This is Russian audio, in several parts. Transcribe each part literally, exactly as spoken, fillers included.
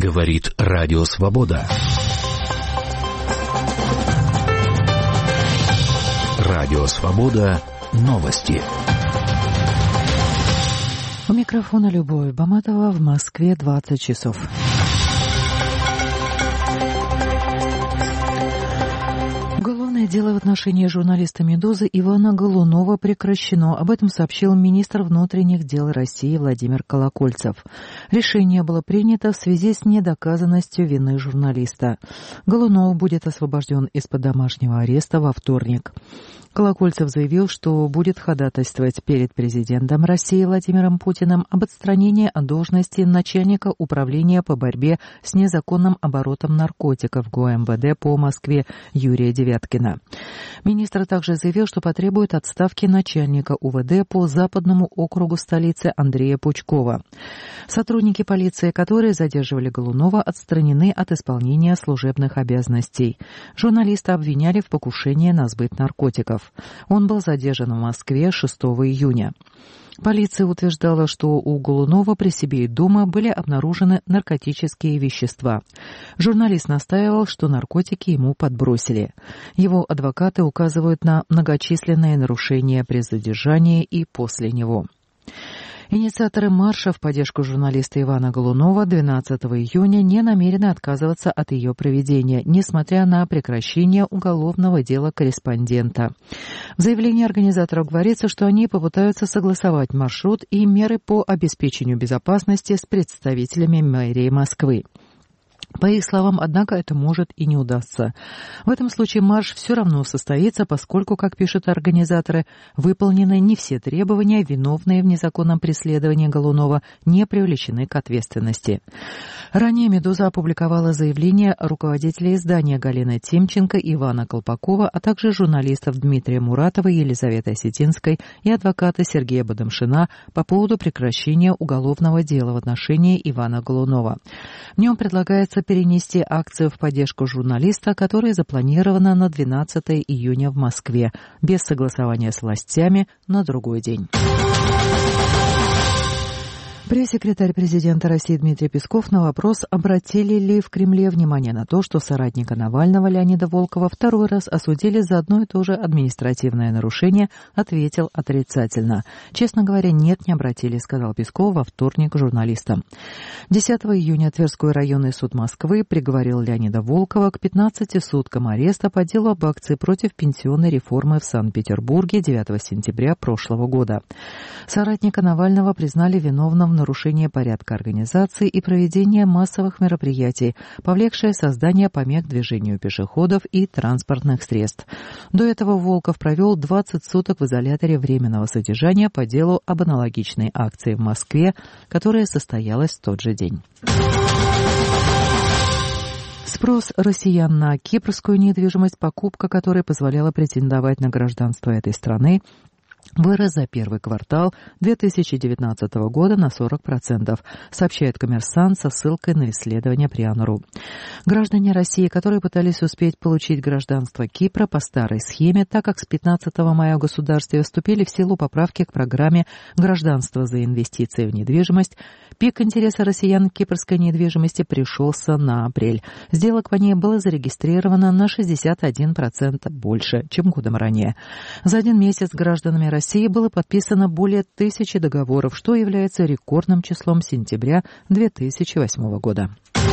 Говорит Радио Свобода. Радио Свобода. Новости. У микрофона Любовь Баматова. В Москве двадцать часов. Уголовное дело в отношении журналиста «Медузы» Ивана Голунова прекращено. Об этом сообщил министр внутренних дел России Владимир Колокольцев. Решение было принято в связи с недоказанностью вины журналиста. Голунов будет освобожден из-под домашнего ареста во вторник. Колокольцев заявил, что будет ходатайствовать перед президентом России Владимиром Путиным об отстранении от должности начальника управления по борьбе с незаконным оборотом наркотиков ГУМВД по Москве Юрия Девяткина. Министр также заявил, что потребует отставки начальника УВД по Западному округу столицы Андрея Пучкова. Сотрудники полиции, которые задерживали Голунова, отстранены от исполнения служебных обязанностей. Журналиста обвиняли в покушении на сбыт наркотиков. Он был задержан в Москве шестого июня. Полиция утверждала, что у Голунова при себе и дома были обнаружены наркотические вещества. Журналист настаивал, что наркотики ему подбросили. Его адвокаты указывают на многочисленные нарушения при задержании и после него. Инициаторы марша в поддержку журналиста Ивана Голунова двенадцатого июня не намерены отказываться от ее проведения, несмотря на прекращение уголовного дела корреспондента. В заявлении организаторов говорится, что они попытаются согласовать маршрут и меры по обеспечению безопасности с представителями мэрии Москвы. По их словам, однако, это может и не удастся. В этом случае марш все равно состоится, поскольку, как пишут организаторы, выполнены не все требования, виновные в незаконном преследовании Голунова не привлечены к ответственности. Ранее «Медуза» опубликовала заявление руководителей издания Галины Тимченко, Ивана Колпакова, а также журналистов Дмитрия Муратова, Елизаветы Осетинской и адвоката Сергея Бадамшина по поводу прекращения уголовного дела в отношении Ивана Голунова. В нем предлагается перенести акцию в поддержку журналиста, которая запланирована на двенадцатого июня в Москве, без согласования с властями на другой день. Пресс-секретарь президента России Дмитрий Песков на вопрос, обратили ли в Кремле внимание на то, что соратника Навального Леонида Волкова второй раз осудили за одно и то же административное нарушение, ответил отрицательно. Честно говоря, нет, не обратили, сказал Песков во вторник журналистам. десятого июня Тверской районный суд Москвы приговорил Леонида Волкова к пятнадцати суткам ареста по делу об акции против пенсионной реформы в Санкт-Петербурге девятого сентября прошлого года. Соратника Навального признали виновным в нарушение порядка организации и проведения массовых мероприятий, повлекшее создание помех движению пешеходов и транспортных средств. До этого Волков провел двадцать суток в изоляторе временного содержания по делу об аналогичной акции в Москве, которая состоялась в тот же день. Спрос россиян на кипрскую недвижимость, покупка которой позволяла претендовать на гражданство этой страны, вырос за первый квартал две тысячи девятнадцатого года на сорок процентов, сообщает «Коммерсант» со ссылкой на исследование Прианору. Граждане России, которые пытались успеть получить гражданство Кипра по старой схеме, так как с пятнадцатого мая в государстве вступили в силу поправки к программе «Гражданство за инвестиции в недвижимость», пик интереса россиян к кипрской недвижимости пришелся на апрель. Сделок по ней было зарегистрировано на шестьдесят один процент больше, чем годом ранее. За один месяц гражданами России было подписано более тысячи договоров, что является рекордным числом сентября две тысячи восьмого года.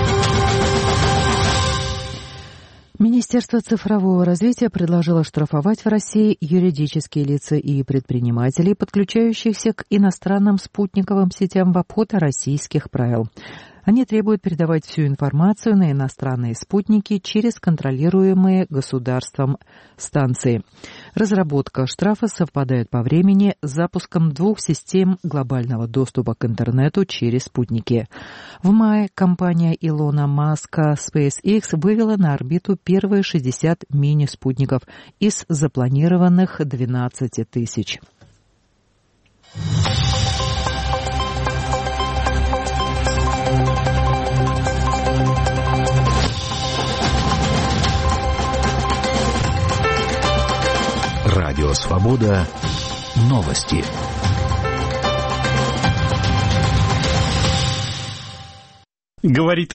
Министерство цифрового развития предложило штрафовать в России юридические лица и предпринимателей, подключающихся к иностранным спутниковым сетям в обход российских правил. Они требуют передавать всю информацию на иностранные спутники через контролируемые государством станции. Разработка штрафа совпадает по времени с запуском двух систем глобального доступа к интернету через спутники. В мае компания Илона Маска SpaceX вывела на орбиту первые шестьдесят мини-спутников из запланированных двенадцати тысяч. Радио Свобода. Новости. Говорит